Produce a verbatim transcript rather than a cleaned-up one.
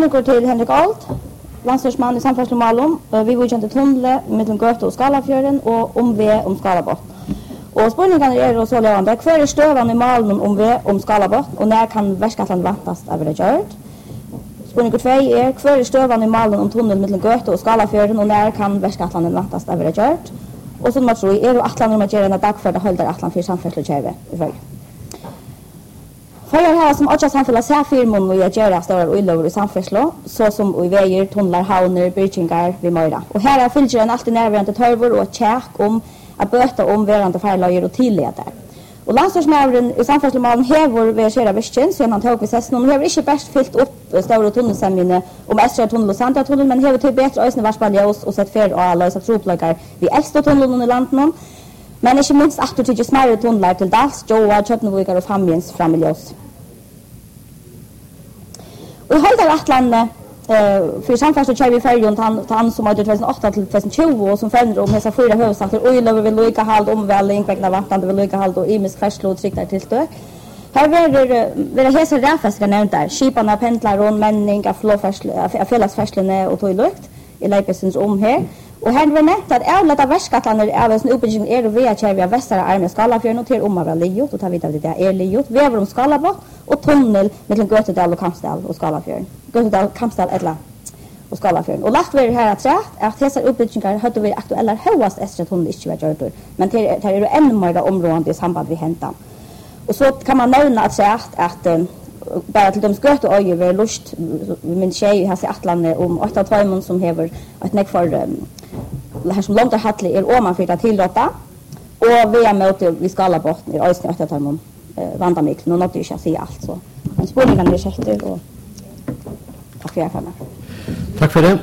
Spurningar till Henrik Alt, landslagsman i samferdselsmålum. Vi var kjent tunnel mellom Gøte og Skalafjorden og om ved om Skalabotn. Og spurningene er så levende. Hver er støvene i malen om ved om Skalabotn, og når kan verskatlan vantast av det gjort? Spurning två är kvar i støvan i malen om tunnel mellom Gøte og Skalafjorden, og når kan verskatlan vantast av det gjort? Og så måste vi är atlan om att göra en dag för det håller atlan för samfärdselkärve i Sverige. För jag har som åtta samfällas här firmon och jag gör stora oilöver i samfärslo, så som i väger, tunnlar, havner, bridgingar vid Möjra. Och här är fylgjer en alltid närvarande törvor och ett käk om att böta om verande färlager och tilledar. Och landslagsmävren i samfärdselmålen hever verkera visken, så han tog vid sessen, och hever inte bäst fyllt upp stora tunnelsämjene om Estra tunnel och Sandra tunnel, men hever till bättre ösne varspaljås och sett färd och alla lösa troplökar vid äldsta tunneln i landet. Men inte minst att du tycker smärre tunnlar till Dals, Joa, Köpnevikar och Famjens framiljås. Och i Holdaratlandet Uh, för samfärdseln kör vi färgen till han som har tjugohundraåtta till tjugohundratjugo och som förändrar om dessa fyra huvudstater och löver vill lika halt omvällning, vägna vattnande vill lika halt och imisk färslo och trycktar till stök. Här vill det hesa räfäskar nämnt där. Skiparna pendlar och männing av fällasfärslene och tog lukt i Leipesens om här. Och här vill nämnt att avleda värskatlander är en uppbyggning är och via kär via västra armen Skalafjörn och till omväl Liot och tar vidare det där är Liot. Vi över om Skalabotn och tunnel mellan Götedal och Kampsdal och Skalafjörn. Götedal, Kampsdal, Edla och Skalafjörn. Och lagt vi här att att dessa uppbyggningar hade vi aktuella högast Estra tunnel inte var gjort. Men det är det ännu mer områden i samband med häntan. Och så kan man nämna att säga att um, bara till de Göte och över lust min tjej har sig atlandet om åtta tvåmon som hever ett neck för um, det här som långt hattlig är om man fick tillåta och vi är med vi Skalabotn i östra åtta tvåmon eh, vandamik nu något jag säga allt så. Men spårningen är sätter och tack för det. Tack för det.